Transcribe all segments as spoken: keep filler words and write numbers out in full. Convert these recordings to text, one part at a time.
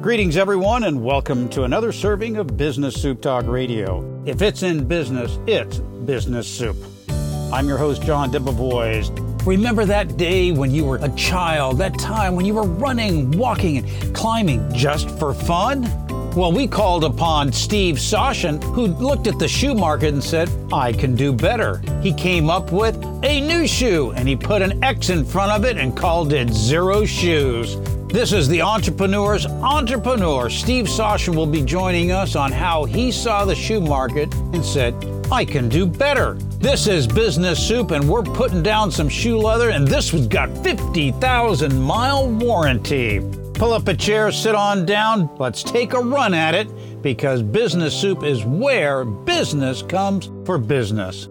Greetings, everyone, and welcome to another serving of Business Soup Talk Radio. If it's in business, it's Business Soup. I'm your host, John Debevoise. Remember that day when you were a child, that time when you were running, walking, and climbing just for fun? Well, we called upon Steve Soshin, who looked at the shoe market and said, I can do better. He came up with a new shoe, and he put an X in front of it and called it Xero Shoes. This is the entrepreneur's entrepreneur. Steve Soshin will be joining us on how he saw the shoe market and said, I can do better. This is Business Soup, and we're putting down some shoe leather, and this one's got fifty thousand mile warranty. Pull up a chair, sit on down. Let's take a run at it, because Business Soup is where business comes for business.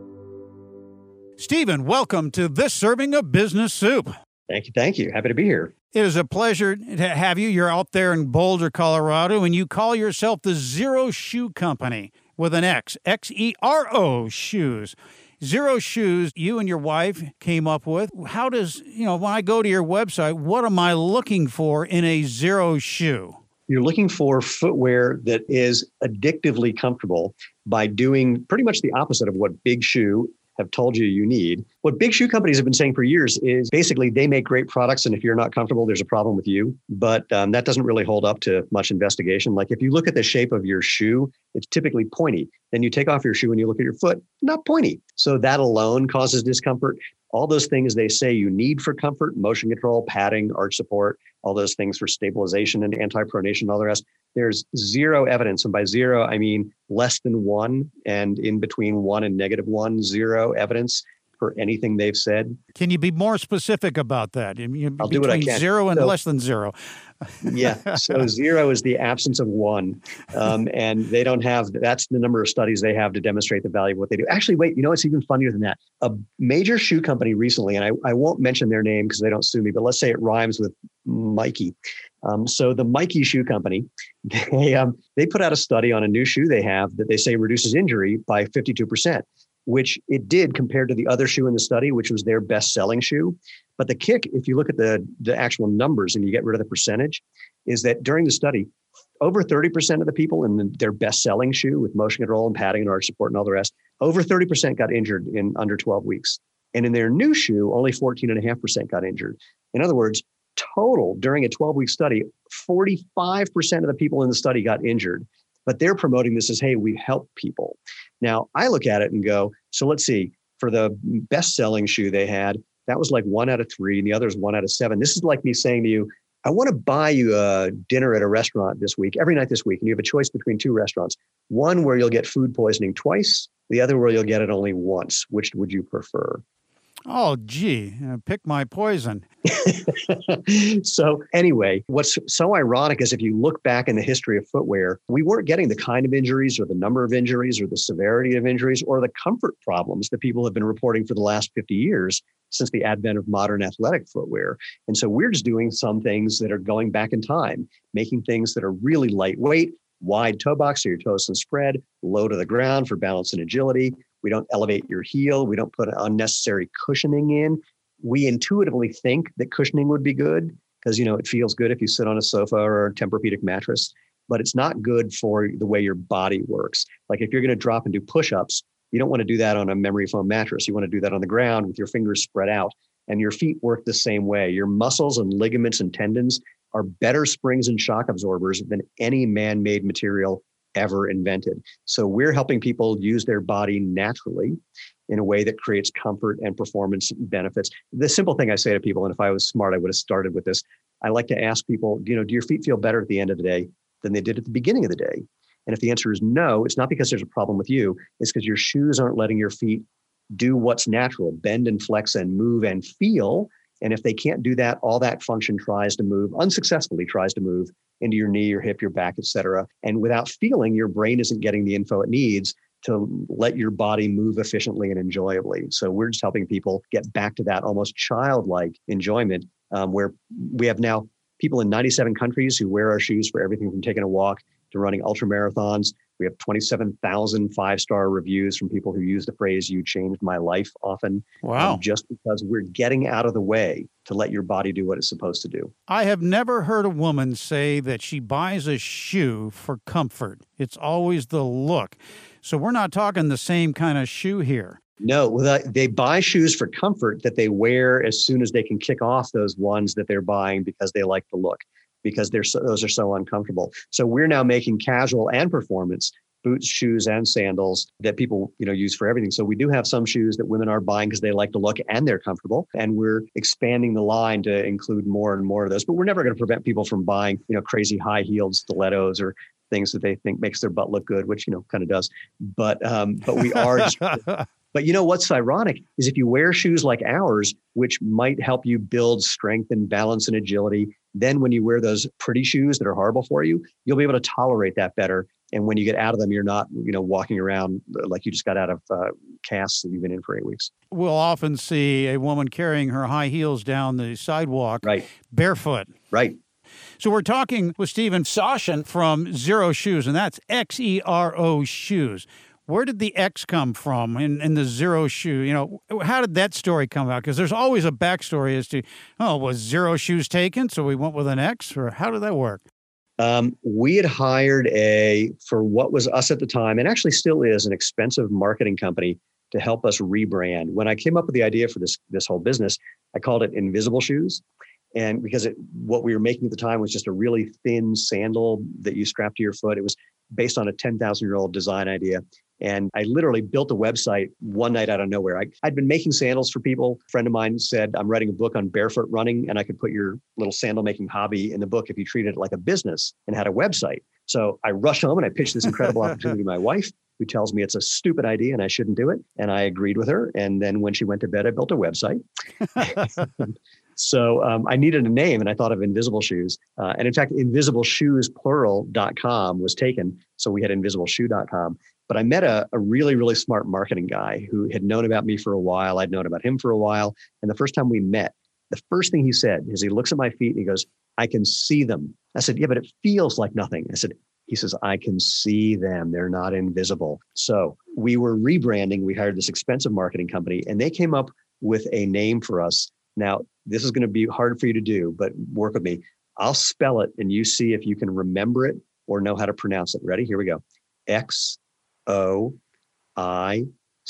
Stephen, welcome to this serving of Business Soup. Thank you. Thank you. Happy to be here. It is a pleasure to have you. You're out there in Boulder, Colorado, and you call yourself the Xero Shoe Company with an X, X E R O Shoes. Xero Shoes, you and your wife came up with. How does, you know, when I go to your website, what am I looking for in a Xero shoe? You're looking for footwear that is addictively comfortable by doing pretty much the opposite of what Big Shoe have told you you need. What big shoe companies have been saying for years is basically they make great products, and if you're not comfortable, there's a problem with you. But um, that doesn't really hold up to much investigation. Like if you look at the shape of your shoe, it's typically pointy. Then you take off your shoe and you look at your foot, not pointy. So that alone causes discomfort. All those things they say you need for comfort, motion control, padding, arch support, all those things for stabilization and anti-pronation, all the rest. There's zero evidence. And by zero, I mean less than one, and in between one and negative one, zero evidence for anything they've said. Can you be more specific about that? I mean, I'll do what I can. Zero and so, less than zero. Yeah. So zero is the absence of one. Um, and they don't have, that's the number of studies they have to demonstrate the value of what they do. Actually, wait, you know, it's even funnier than that. A major shoe company recently, and I, I won't mention their name because they don't sue me, but let's say it rhymes with Mikey. Um, so the Mikey Shoe Company, they um, they put out a study on a new shoe they have that they say reduces injury by fifty-two percent, which it did compared to the other shoe in the study, which was their best-selling shoe. But the kick, if you look at the, the actual numbers and you get rid of the percentage, is that during the study, over thirty percent of the people in the, their best-selling shoe with motion control and padding and arch support and all the rest, over thirty percent got injured in under twelve weeks. And in their new shoe, only fourteen point five percent got injured. In other words, total during a twelve-week study, forty-five percent of the people in the study got injured. But they're promoting this as, hey, we help people. Now, I look at it and go, so let's see, for the best-selling shoe they had, that was like one out of three, and the other is one out of seven. This is like me saying to you, I want to buy you a dinner at a restaurant this week, every night this week, and you have a choice between two restaurants. One where you'll get food poisoning twice, the other where you'll get it only once. Which would you prefer? Oh, gee, uh, pick my poison. So anyway, what's so ironic is if you look back in the history of footwear, we weren't getting the kind of injuries or the number of injuries or the severity of injuries or the comfort problems that people have been reporting for the last fifty years since the advent of modern athletic footwear. And so we're just doing some things that are going back in time, making things that are really lightweight, wide toe box so your toes can spread, low to the ground for balance and agility. We don't elevate your heel. We don't put unnecessary cushioning in. We intuitively think that cushioning would be good because, you know, it feels good if you sit on a sofa or a Tempur-Pedic mattress, but it's not good for the way your body works. Like if you're going to drop and do push-ups, you don't want to do that on a memory foam mattress. You want to do that on the ground with your fingers spread out, and your feet work the same way. Your muscles and ligaments and tendons are better springs and shock absorbers than any man-made material ever invented. So we're helping people use their body naturally in a way that creates comfort and performance benefits. The simple thing I say to people, and if I was smart, I would have started with this. I like to ask people, you know, do your feet feel better at the end of the day than they did at the beginning of the day? And if the answer is no, it's not because there's a problem with you. It's because your shoes aren't letting your feet do what's natural, bend and flex and move and feel. And if they can't do that, all that function tries to move, unsuccessfully tries to move into your knee, your hip, your back, et cetera. And without feeling, your brain isn't getting the info it needs to let your body move efficiently and enjoyably. So we're just helping people get back to that almost childlike enjoyment, um, where we have now people in ninety-seven countries who wear our shoes for everything from taking a walk to running ultra marathons. We have twenty-seven thousand five-star reviews from people who use the phrase, "You changed my life," often. Wow. Um, just because we're getting out of the way to let your body do what it's supposed to do. I have never heard a woman say that she buys a shoe for comfort. It's always the look. So we're not talking the same kind of shoe here. No, well, they buy shoes for comfort that they wear as soon as they can kick off those ones that they're buying because they like the look, because they're so, those are so uncomfortable. So we're now making casual and performance boots, shoes, and sandals that people, you know, use for everything. So we do have some shoes that women are buying because they like the look and they're comfortable. And we're expanding the line to include more and more of those. But we're never going to prevent people from buying, you know, crazy high-heeled stilettos or things that they think makes their butt look good, which, you know, kind of does. But um, but we are just, but you know what's ironic is if you wear shoes like ours, which might help you build strength and balance and agility, then when you wear those pretty shoes that are horrible for you, you'll be able to tolerate that better. And when you get out of them, you're not, you know, walking around like you just got out of uh, casts that you've been in for eight weeks. We'll often see a woman carrying her high heels down the sidewalk, right, barefoot. Right. So we're talking with Steven Soshin from Xero Shoes, and that's X E R O Shoes. Where did the X come from in, in the Xero Shoe? You know, how did that story come out? Because there's always a backstory as to, oh, was Xero Shoes taken, so we went with an X, or how did that work? Um, we had hired a, for what was us at the time, and actually still is, an expensive marketing company to help us rebrand. When I came up with the idea for this, this whole business, I called it Invisible Shoes. And because it, what we were making at the time was just a really thin sandal that you strap to your foot. It was based on a ten thousand year old design idea. And I literally built a website one night out of nowhere. I, I'd been making sandals for people. A friend of mine said, I'm writing a book on barefoot running, and I could put your little sandal making hobby in the book if you treated it like a business and had a website. So I rushed home and I pitched this incredible opportunity to my wife, who tells me it's a stupid idea and I shouldn't do it. And I agreed with her. And then when she went to bed, I built a website. So um, I needed a name, and I thought of Invisible Shoes. Uh, and in fact, invisible shoes plural dot com was taken. So we had invisible shoe dot com. But I met a, a really, really smart marketing guy who had known about me for a while. I'd known about him for a while. And the first time we met, the first thing he said is he looks at my feet and he goes, I can see them. I said, yeah, but it feels like nothing. I said, he says, I can see them. They're not invisible. So we were rebranding. We hired this expensive marketing company, and they came up with a name for us. Now, this is going to be hard for you to do, but work with me. I'll spell it, and you see if you can remember it or know how to pronounce it. Ready? Here we go. X O I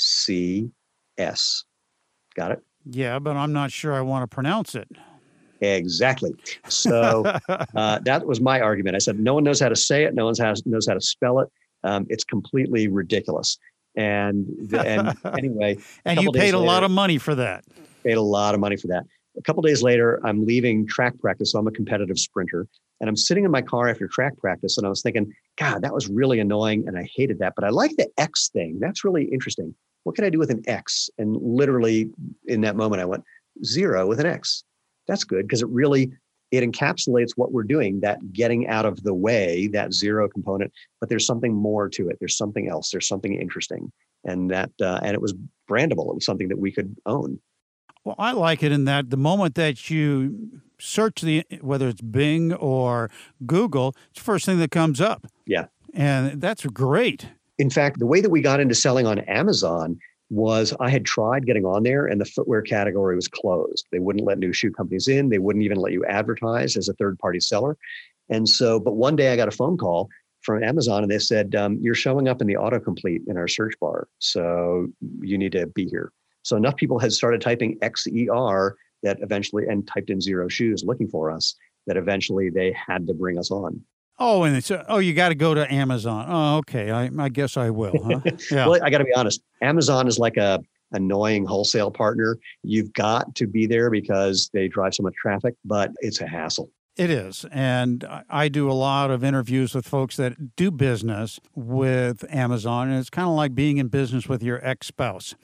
C S. Got it? Yeah, but I'm not sure I want to pronounce it. Exactly. So uh, that was my argument. I said, no one knows how to say it. No one has, knows how to spell it. Um, it's completely ridiculous. And and anyway. And you paid a later, lot of money for that. Paid a lot of money for that. A couple of days later, I'm leaving track practice. So I'm a competitive sprinter. And I'm sitting in my car after track practice. And I was thinking, God, that was really annoying. And I hated that. But I like the X thing. That's really interesting. What can I do with an X? And literally in that moment, I went, zero with an X. That's good, because it really, it encapsulates what we're doing, that getting out of the way, that zero component, but there's something more to it. There's something else. There's something interesting. And that, uh, and it was brandable. It was something that we could own. Well, I like it in that the moment that you search the, whether it's Bing or Google, it's the first thing that comes up. Yeah. And that's great. In fact, the way that we got into selling on Amazon was I had tried getting on there, and the footwear category was closed. They wouldn't let new shoe companies in. They wouldn't even let you advertise as a third-party seller. And so, but one day I got a phone call from Amazon, and they said, um, you're showing up in the autocomplete in our search bar, so you need to be here. So enough people had started typing X E R that eventually, and typed in Xero Shoes looking for us, that eventually they had to bring us on. Oh, and it's, uh, oh, you got to go to Amazon. Oh, okay. I, I guess I will. Huh? Yeah. Well, I got to be honest. Amazon is like a annoying wholesale partner. You've got to be there because they drive so much traffic, but it's a hassle. It is. And I do a lot of interviews with folks that do business with Amazon. And it's kind of like being in business with your ex-spouse.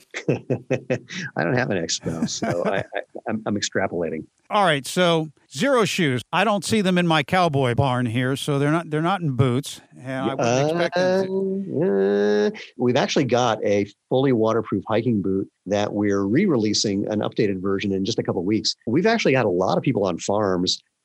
I don't have an ex-spouse, so I, I, I'm, I'm extrapolating. All right. So Xero Shoes, I don't see them in my cowboy barn here. So they're not, they're not in boots. And I wouldn't expect them to. Uh, we've actually got a fully waterproof hiking boot that we're re-releasing an updated version in just a couple of weeks. We've actually got a lot of people on farms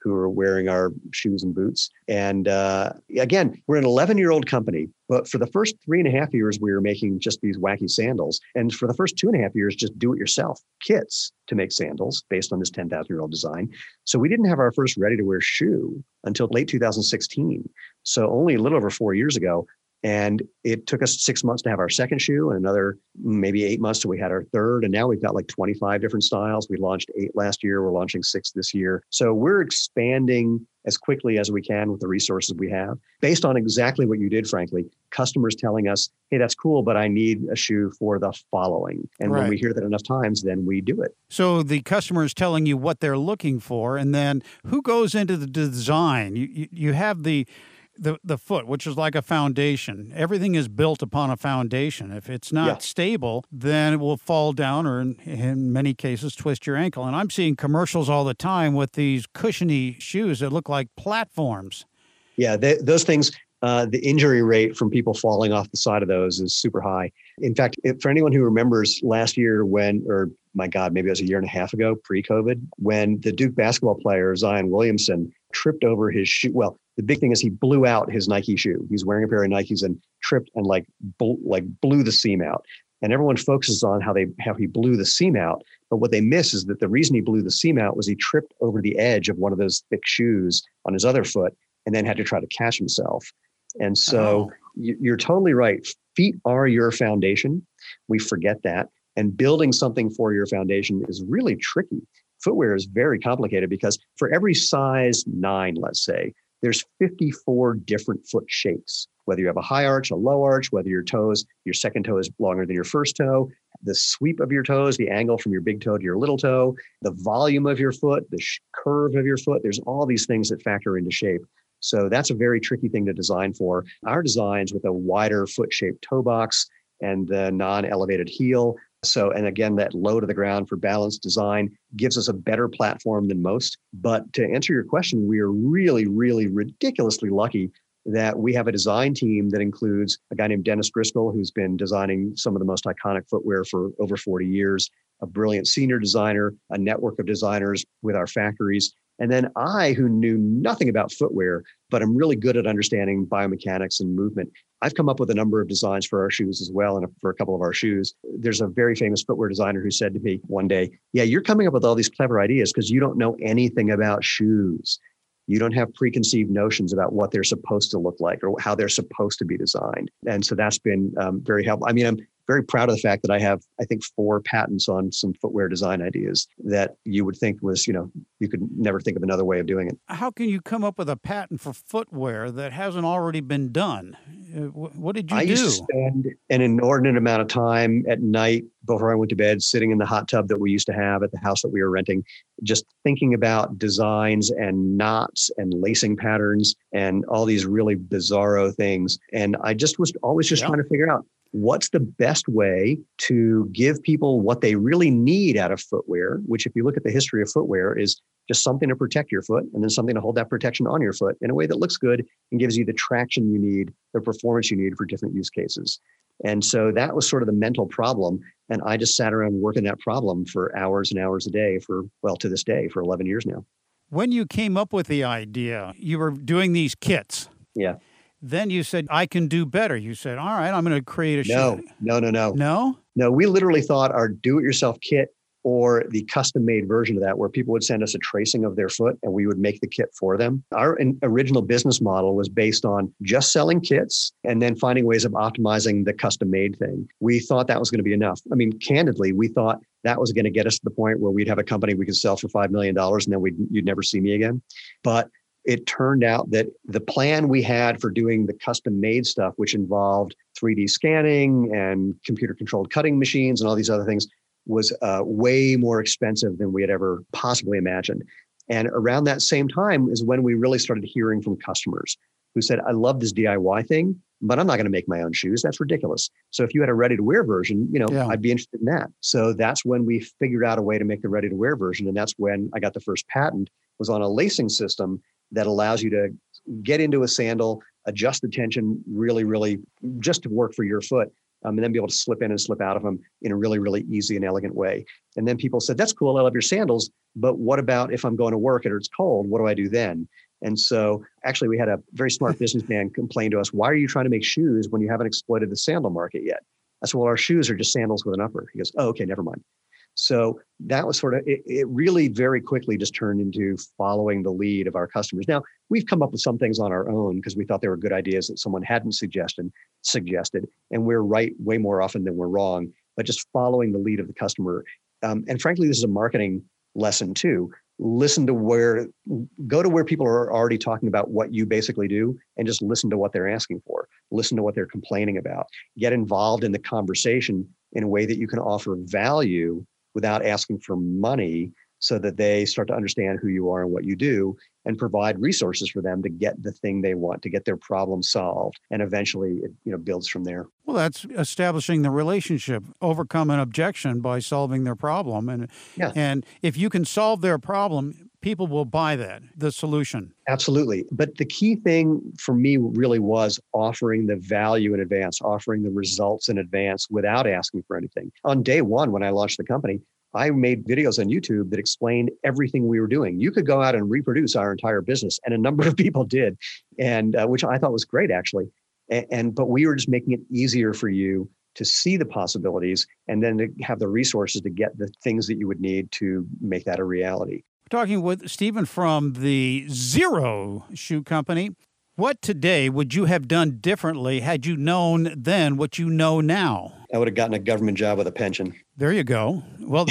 who are wearing our shoes and boots. And uh, again, we're an eleven-year-old company, but for the first three and a half years, we were making just these wacky sandals. And for the first two and a half years, just do-it-yourself kits to make sandals based on this ten thousand-year-old design. So we didn't have our first ready-to-wear shoe until late two thousand sixteen. So only a little over four years ago. And it took us six months to have our second shoe and another maybe eight months till we had our third. And now we've got like twenty-five different styles. We launched eight last year. We're launching six this year. So we're expanding as quickly as we can with the resources we have based on exactly what you did, frankly. Customers telling us, hey, that's cool, but I need a shoe for the following. And right. when we hear that enough times, then we do it. So the customer is telling you what they're looking for. And then who goes into the design? You, you, you have the... The the foot, which is like a foundation. Everything is built upon a foundation. If it's not yeah. stable, then it will fall down or in, in many cases twist your ankle. And I'm seeing commercials all the time with these cushiony shoes that look like platforms. Yeah, they, those things, uh, the injury rate from people falling off the side of those is super high. In fact, if, for anyone who remembers last year when, or my God, maybe it was a year and a half ago, pre-COVID, when the Duke basketball player, Zion Williamson, tripped over his shoe. Well, the big thing is he blew out his Nike shoe. He's wearing a pair of Nikes and tripped and like bl- like blew the seam out. And everyone focuses on how they how he blew the seam out. But what they miss is that the reason he blew the seam out was he tripped over the edge of one of those thick shoes on his other foot and then had to try to catch himself. And so oh. you're totally right. Feet are your foundation. We forget that. And building something for your foundation is really tricky. Footwear is very complicated because for every size nine, let's say, there's fifty-four different foot shapes, whether you have a high arch, a low arch, whether your toes, your second toe is longer than your first toe, the sweep of your toes, the angle from your big toe to your little toe, the volume of your foot, the sh- curve of your foot. There's all these things that factor into shape. So that's a very tricky thing to design for. Our designs with a wider foot-shaped toe box and the non-elevated heel. So, and again, that low to the ground for balanced design gives us a better platform than most. But to answer your question, we are really, really ridiculously lucky that we have a design team that includes a guy named Dennis Driscoll, who's been designing some of the most iconic footwear for over forty years, a brilliant senior designer, a network of designers with our factories. And then I, who knew nothing about footwear, but I'm really good at understanding biomechanics and movement. I've come up with a number of designs for our shoes as well, and for a couple of our shoes. There's a very famous footwear designer who said to me one day, yeah, you're coming up with all these clever ideas because you don't know anything about shoes. You don't have preconceived notions about what they're supposed to look like or how they're supposed to be designed. And so that's been um, very helpful. I mean, I'm very proud of the fact that I have, I think, four patents on some footwear design ideas that you would think was, you know, you could never think of another way of doing it. How can you come up with a patent for footwear that hasn't already been done? What did you I do? I used to spend an inordinate amount of time at night before I went to bed, sitting in the hot tub that we used to have at the house that we were renting, just thinking about designs and knots and lacing patterns and all these really bizarro things. And I just was always just yeah. trying to figure out, what's the best way to give people what they really need out of footwear, which if you look at the history of footwear is just something to protect your foot and then something to hold that protection on your foot in a way that looks good and gives you the traction you need, the performance you need for different use cases. And so that was sort of the mental problem. And I just sat around working that problem for hours and hours a day for, well, to this day, for eleven years now. When you came up with the idea, you were doing these kits. Yeah. Then you said, I can do better. You said, all right, I'm going to create a no, shoe. No, no, no, no. No, we literally thought our do-it-yourself kit or the custom-made version of that, where people would send us a tracing of their foot and we would make the kit for them. Our original business model was based on just selling kits and then finding ways of optimizing the custom-made thing. We thought that was going to be enough. I mean, candidly, we thought that was going to get us to the point where we'd have a company we could sell for five million dollars and then we'd, you'd never see me again. But it turned out that the plan we had for doing the custom-made stuff, which involved three D scanning and computer-controlled cutting machines and all these other things, was uh, way more expensive than we had ever possibly imagined. And around that same time is when we really started hearing from customers who said, I love this D I Y thing, but I'm not going to make my own shoes. That's ridiculous. So if you had a ready-to-wear version, you know, yeah. I'd be interested in that. So that's when we figured out a way to make the ready-to-wear version. And that's when I got the first patent, was on a lacing system that allows you to get into a sandal, adjust the tension really, really just to work for your foot, um, and then be able to slip in and slip out of them in a really, really easy and elegant way. And then people said, that's cool, I love your sandals, but what about if I'm going to work and it's cold, what do I do then? And so actually we had a very smart businessman complain to us, why are you trying to make shoes when you haven't exploited the sandal market yet? I said, well, our shoes are just sandals with an upper. He goes, oh, okay, never mind. So that was sort of, it, it really very quickly just turned into following the lead of our customers. Now, we've come up with some things on our own because we thought they were good ideas that someone hadn't suggested, suggested, and we're right way more often than we're wrong, but just following the lead of the customer. Um, and frankly, this is a marketing lesson too. Listen to where, go to where people are already talking about what you basically do and just listen to what they're asking for. Listen to what they're complaining about. Get involved in the conversation in a way that you can offer value without asking for money, so that they start to understand who you are and what you do, and provide resources for them to get the thing they want, to get their problem solved. And eventually it, you know, builds from there. Well, that's establishing the relationship, overcome an objection by solving their problem. And, yeah. and if you can solve their problem, people will buy that, the solution. Absolutely. But the key thing for me really was offering the value in advance, offering the results in advance without asking for anything. On day one, when I launched the company, I made videos on YouTube that explained everything we were doing. You could go out and reproduce our entire business, and a number of people did, and uh, which I thought was great, actually. And, and but we were just making it easier for you to see the possibilities, and then to have the resources to get the things that you would need to make that a reality. We're talking with Stephen from the Zero Shoe Company. What today would you have done differently had you known then what you know now? I would have gotten a government job with a pension. There you go. Well,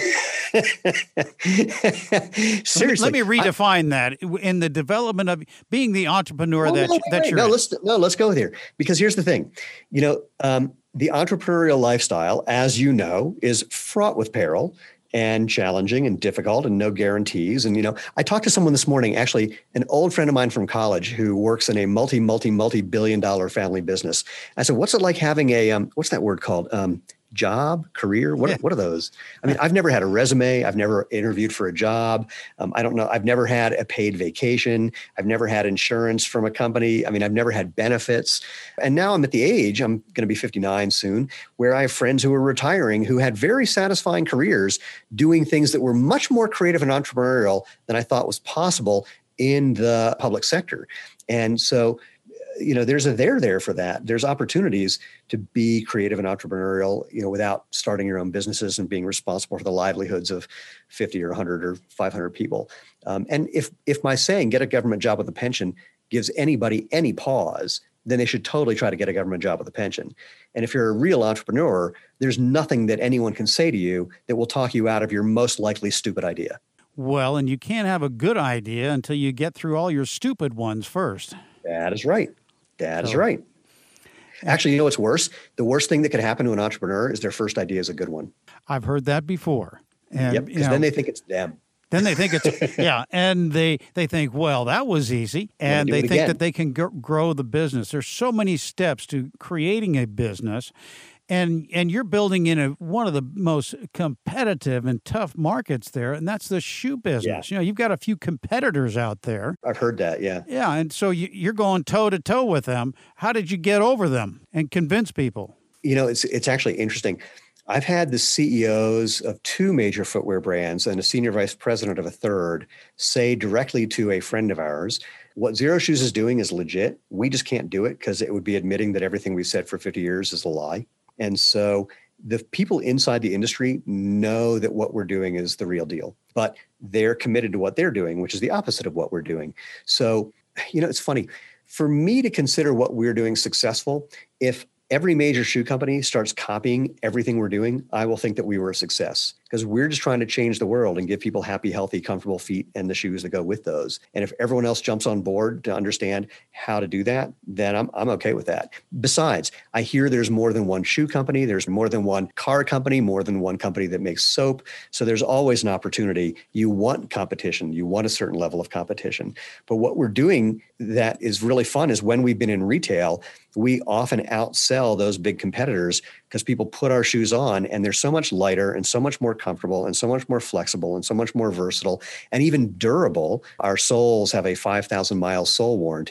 seriously, let me redefine I, that in the development of being the entrepreneur well, that, no, that right. you're no, in. let's no, let's go there, because here's the thing. You know, um, the entrepreneurial lifestyle, as you know, is fraught with peril and challenging and difficult and no guarantees. And, you know, I talked to someone this morning, actually, an old friend of mine from college who works in a multi, multi, multi-billion dollar family business. I said, what's it like having a, um, what's that word called? Um, job, career? What, yeah. what are those? I mean, I've never had a resume. I've never interviewed for a job. Um, I don't know. I've never had a paid vacation. I've never had insurance from a company. I mean, I've never had benefits. And now I'm at the age, I'm going to be fifty-nine soon, where I have friends who are retiring who had very satisfying careers doing things that were much more creative and entrepreneurial than I thought was possible in the public sector. And so, you know, there's a there there for that. There's opportunities to be creative and entrepreneurial, you know, without starting your own businesses and being responsible for the livelihoods of fifty or one hundred or five hundred people. Um, and if if my saying, get a government job with a pension, gives anybody any pause, then they should totally try to get a government job with a pension. And if you're a real entrepreneur, there's nothing that anyone can say to you that will talk you out of your most likely stupid idea. Well, and you can't have a good idea until you get through all your stupid ones first. That is right. That is right. Actually, you know what's worse? The worst thing that could happen to an entrepreneur is their first idea is a good one. I've heard that before. And, yep, because then they think it's them. Then they think it's, yeah, and they, they think, well, that was easy. And they think again. that they can g- grow the business. There's so many steps to creating a business. And and you're building in a, one of the most competitive and tough markets there, and that's the shoe business. Yeah. You know, you've got a few competitors out there. I've heard that, yeah. Yeah, and so you, you're going toe-to-toe with them. How did you get over them and convince people? You know, it's it's actually interesting. I've had the C E Os of two major footwear brands and a senior vice president of a third say directly to a friend of ours, what Zero Shoes is doing is legit. We just can't do it because it would be admitting that everything we've said for fifty years is a lie. And so the people inside the industry know that what we're doing is the real deal, but they're committed to what they're doing, which is the opposite of what we're doing. So, you know, it's funny for me to consider what we're doing successful. If every major shoe company starts copying everything we're doing, I will think that we were a success, because we're just trying to change the world and give people happy, healthy, comfortable feet and the shoes that go with those. And if everyone else jumps on board to understand how to do that, then I'm I'm okay with that. Besides, I hear there's more than one shoe company, there's more than one car company, more than one company that makes soap. So there's always an opportunity. You want competition, you want a certain level of competition. But what we're doing that is really fun is when we've been in retail, we often outsell those big competitors because people put our shoes on and they're so much lighter and so much more comfortable and so much more flexible and so much more versatile and even durable. Our soles have a five thousand mile sole warranty,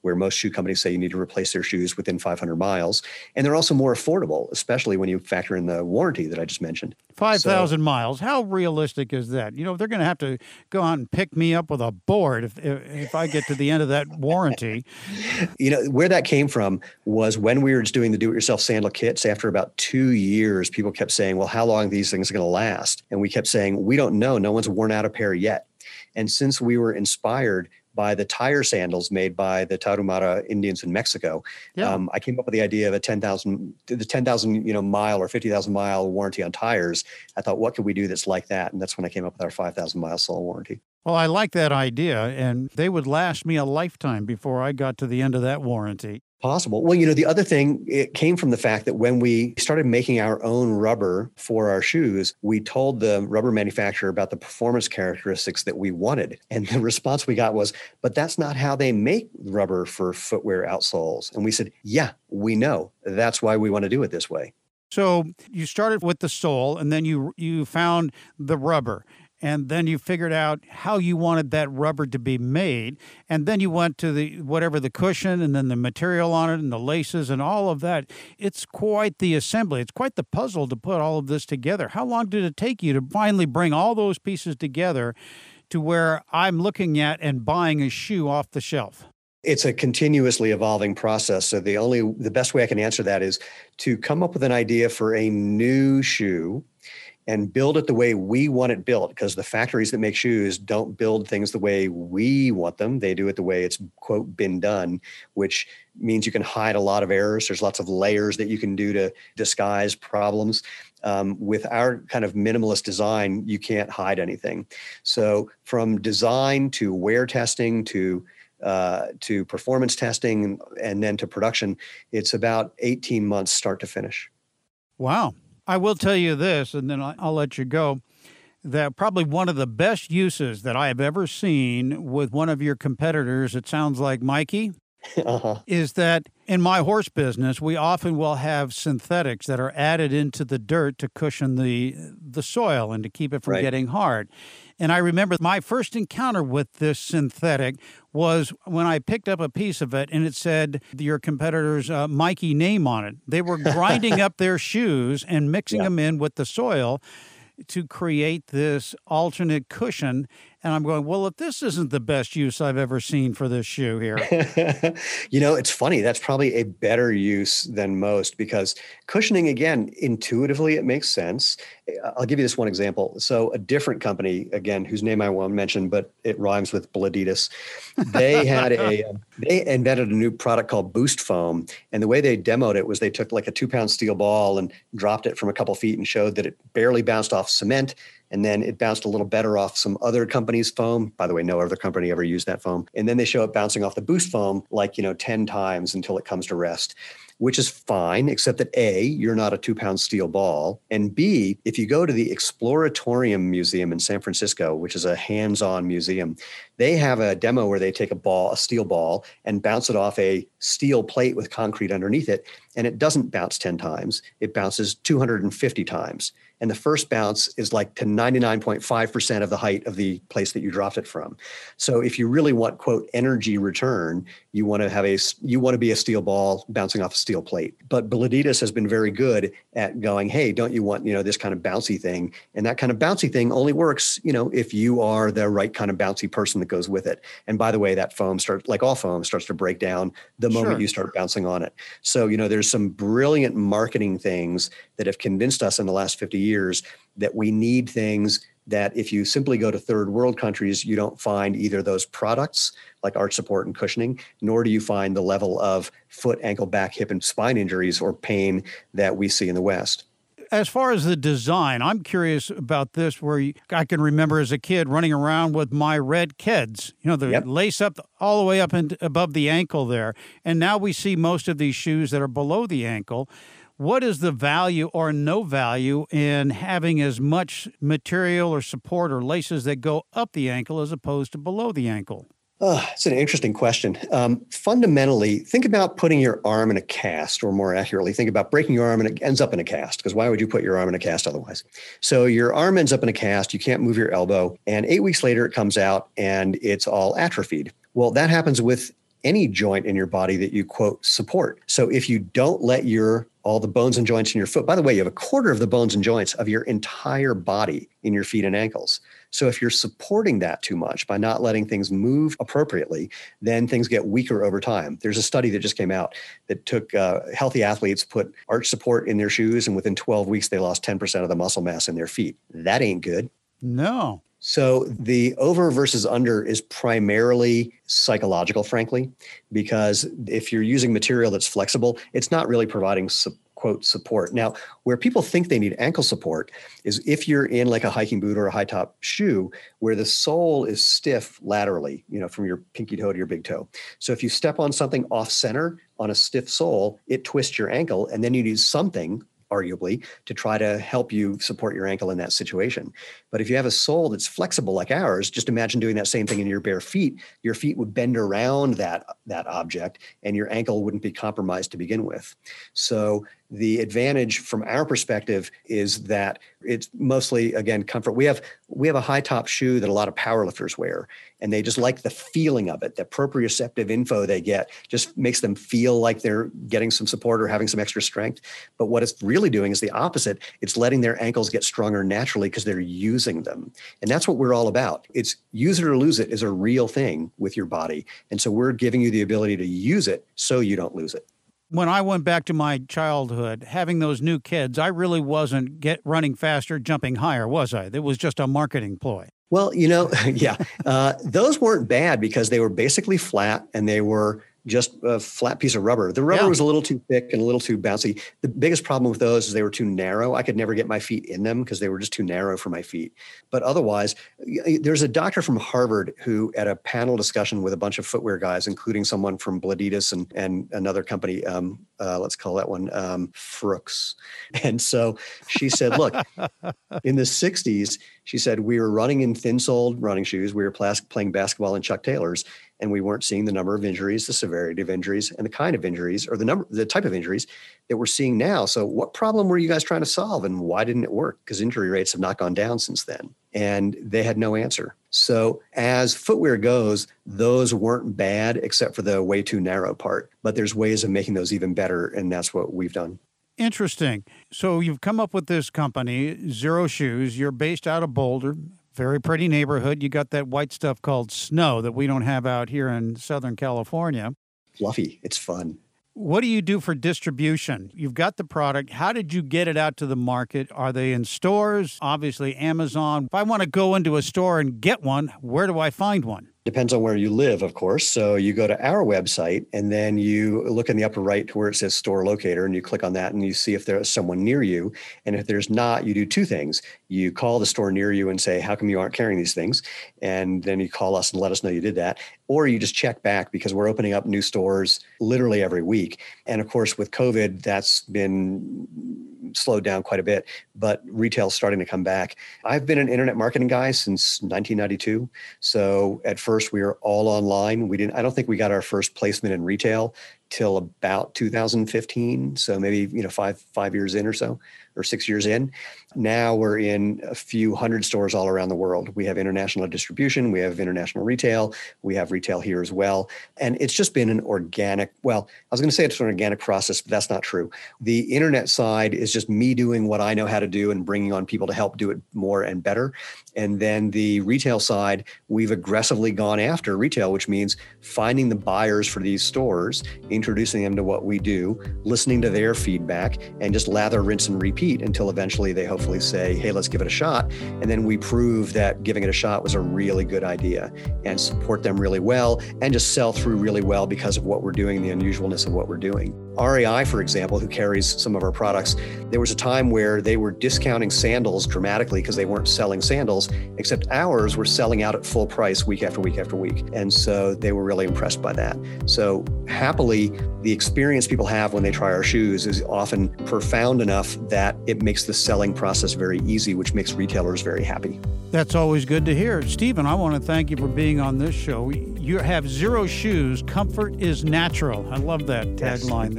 where most shoe companies say you need to replace their shoes within five hundred miles. And they're also more affordable, especially when you factor in the warranty that I just mentioned. five thousand so, miles. How realistic is that? You know, they're going to have to go out and pick me up with a board if, if if I get to the end of that warranty. You know, where that came from was when we were just doing the do-it-yourself sandal kits. After about two years, people kept saying, well, how long are these things going to last? And we kept saying, we don't know. No one's worn out a pair yet. And since we were inspired by the tire sandals made by the Tarahumara Indians in Mexico, yeah. um, I came up with the idea of a ten thousand, the ten thousand, you know, mile or fifty thousand mile warranty on tires. I thought, what could we do that's like that? And that's when I came up with our five thousand mile sole warranty. Well, I like that idea, and they would last me a lifetime before I got to the end of that warranty. Possible. Well, you know, the other thing, it came from the fact that when we started making our own rubber for our shoes, we told the rubber manufacturer about the performance characteristics that we wanted. And the response we got was, but that's not how they make rubber for footwear outsoles. And we said, yeah, we know. That's why we want to do it this way. So you started with the sole, and then you you found the rubber. And then you figured out how you wanted that rubber to be made. And then you went to the whatever the cushion and then the material on it and the laces and all of that. It's quite the assembly. It's quite the puzzle to put all of this together. How long did it take you to finally bring all those pieces together to where I'm looking at and buying a shoe off the shelf? It's a continuously evolving process. So the only the best way I can answer that is to come up with an idea for a new shoe and build it the way we want it built, because the factories that make shoes don't build things the way we want them. They do it the way it's, quote, been done, which means you can hide a lot of errors. There's lots of layers that you can do to disguise problems. Um, with our kind of minimalist design, you can't hide anything. So from design to wear testing to uh, to performance testing and then to production, it's about eighteen months start to finish. Wow. I will tell you this, and then I'll let you go, that probably one of the best uses that I have ever seen with one of your competitors, it sounds like Mikey, uh-huh. is that in my horse business, we often will have synthetics that are added into the dirt to cushion the the soil and to keep it from right. getting hard. And I remember my first encounter with this synthetic was when I picked up a piece of it and it said your competitor's uh, Mikey name on it. They were grinding up their shoes and mixing yeah. them in with the soil to create this alternate cushion. And I'm going, well, if this isn't the best use I've ever seen for this shoe here. You know, it's funny. That's probably a better use than most, because cushioning, again, intuitively, it makes sense. I'll give you this one example. So a different company, again, whose name I won't mention, but it rhymes with Bladitas. They had a, they invented a new product called Boost Foam. And the way they demoed it was they took like a two pound steel ball and dropped it from a couple feet and showed that it barely bounced off cement. And then it bounced a little better off some other company's foam. By the way, no other company ever used that foam. And then they show it bouncing off the Boost Foam like, you know, ten times until it comes to rest, which is fine, except that A, you're not a two pound steel ball. And B, if you go to the Exploratorium Museum in San Francisco, which is a hands-on museum, they have a demo where they take a ball, a steel ball, and bounce it off a steel plate with concrete underneath it. And it doesn't bounce ten times. It bounces two hundred fifty times. And the first bounce is like to ninety-nine point five percent of the height of the place that you dropped it from. So if you really want, quote, energy return, you want to have a, you want to be a steel ball bouncing off a steel plate. But Bladitas has been very good at going, hey, don't you want, you know, this kind of bouncy thing? And that kind of bouncy thing only works, you know, if you are the right kind of bouncy person that goes with it. And by the way, that foam starts, like all foam, starts to break down the moment sure. you start bouncing on it. So, you know, there's some brilliant marketing things that have convinced us in the last fifty years that we need things that if you simply go to third world countries, you don't find either those products like arch support and cushioning, nor do you find the level of foot, ankle, back, hip, and spine injuries or pain that we see in the West. As far as the design, I'm curious about this, where you, I can remember as a kid running around with my red Keds, you know, the yep. lace up all the way up and above the ankle there. And now we see most of these shoes that are below the ankle. What is the value or no value in having as much material or support or laces that go up the ankle as opposed to below the ankle? Oh, it's an interesting question. Um, fundamentally, think about putting your arm in a cast, or more accurately, think about breaking your arm and it ends up in a cast, because why would you put your arm in a cast otherwise? So your arm ends up in a cast, you can't move your elbow, and eight weeks later it comes out and it's all atrophied. Well, that happens with any joint in your body that you, quote, support. So if you don't let your all the bones and joints in your foot, by the way, you have a quarter of the bones and joints of your entire body in your feet and ankles. So if you're supporting that too much by not letting things move appropriately, then things get weaker over time. There's a study that just came out that took uh, healthy athletes, put arch support in their shoes, and within twelve weeks, they lost ten percent of the muscle mass in their feet. That ain't good. No. So the over versus under is primarily psychological, frankly, because if you're using material that's flexible, it's not really providing su- quote support. Now, where people think they need ankle support is if you're in like a hiking boot or a high top shoe where the sole is stiff laterally, you know, from your pinky toe to your big toe. So if you step on something off center on a stiff sole, it twists your ankle, and then you need something arguably, to try to help you support your ankle in that situation. But if you have a sole that's flexible like ours, just imagine doing that same thing in your bare feet. Your feet would bend around that, that object, and your ankle wouldn't be compromised to begin with. So the advantage from our perspective is that it's mostly, again, comfort. We have we have a high top shoe that a lot of powerlifters wear, and they just like the feeling of it. The proprioceptive info they get just makes them feel like they're getting some support or having some extra strength. But what it's really doing is the opposite. It's letting their ankles get stronger naturally because they're using them. And that's what we're all about. It's use it or lose it is a real thing with your body. And so we're giving you the ability to use it so you don't lose it. When I went back to my childhood, having those new kids, I really wasn't get running faster, jumping higher, was I? It was just a marketing ploy. Well, you know, yeah, uh, those weren't bad because they were basically flat and they were just a flat piece of rubber. The rubber yeah. was a little too thick and a little too bouncy. The biggest problem with those is they were too narrow. I could never get my feet in them because they were just too narrow for my feet. But otherwise, there's a doctor from Harvard who, at a panel discussion with a bunch of footwear guys, including someone from Bladitas and, and another company, um, uh, let's call that one um, Frooks. And so she said, look, in the sixties, she said, we were running in thin-soled running shoes. We were plas- playing basketball in Chuck Taylors, and we weren't seeing the number of injuries, the severity of injuries, and the kind of injuries, or the number, the type of injuries that we're seeing now. So what problem were you guys trying to solve, and why didn't it work? Because injury rates have not gone down since then. And they had no answer. So as footwear goes, those weren't bad except for the way too narrow part. But there's ways of making those even better, and that's what we've done. Interesting. So you've come up with this company, Xero Shoes. You're based out of Boulder. Very pretty neighborhood. You got that white stuff called snow that we don't have out here in Southern California. Fluffy. It's fun. What do you do for distribution? You've got the product. How did you get it out to the market? Are they in stores? Obviously, Amazon. If I want to go into a store and get one, where do I find one? Depends on where you live, of course. So you go to our website and then you look in the upper right to where it says store locator, and you click on that and you see if there's someone near you. And if there's not, you do two things. You call the store near you and say, how come you aren't carrying these things? And then you call us and let us know you did that. Or you just check back because we're opening up new stores literally every week. And of course, with COVID, that's been slowed down quite a bit, but retail's starting to come back. I've been an internet marketing guy since nineteen ninety-two. So at first we were all online. We didn't, I don't think we got our first placement in retail till about two thousand fifteen. So maybe, you know, five, five years in or so, or six years in. Now we're in a few hundred stores all around the world. We have international distribution. We have international retail. We have retail here as well. And it's just been an organic, well, I was going to say it's an organic process, but that's not true. The internet side is just me doing what I know how to do and bringing on people to help do it more and better. And then the retail side, we've aggressively gone after retail, which means finding the buyers for these stores, introducing them to what we do, listening to their feedback, and just lather, rinse, and repeat until eventually they hopefully say, hey, let's give it a shot. And then we prove that giving it a shot was a really good idea and support them really well and just sell through really well because of what we're doing, the unusualness of what we're doing. R E I, for example, who carries some of our products, there was a time where they were discounting sandals dramatically because they weren't selling sandals, except ours were selling out at full price week after week after week. And so they were really impressed by that. So happily, the experience people have when they try our shoes is often profound enough that it makes the selling process very easy, which makes retailers very happy. That's always good to hear. Stephen, I want to thank you for being on this show. You have Xero Shoes. Comfort is natural. I love that tagline there.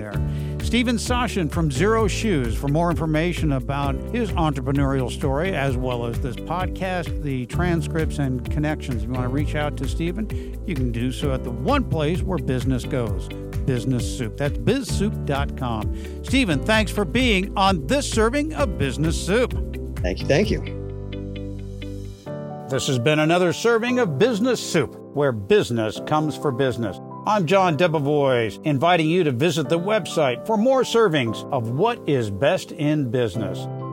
there. Stephen Sashin from Zero Shoes. For more information about his entrepreneurial story, as well as this podcast, the transcripts and connections, if you want to reach out to Stephen, you can do so at the one place where business goes, Business Soup. That's biz soup dot com. Stephen, thanks for being on this serving of Business Soup. Thank you. Thank you. This has been another serving of Business Soup, where business comes for business. I'm John Debevoise, inviting you to visit the website for more servings of what is best in business.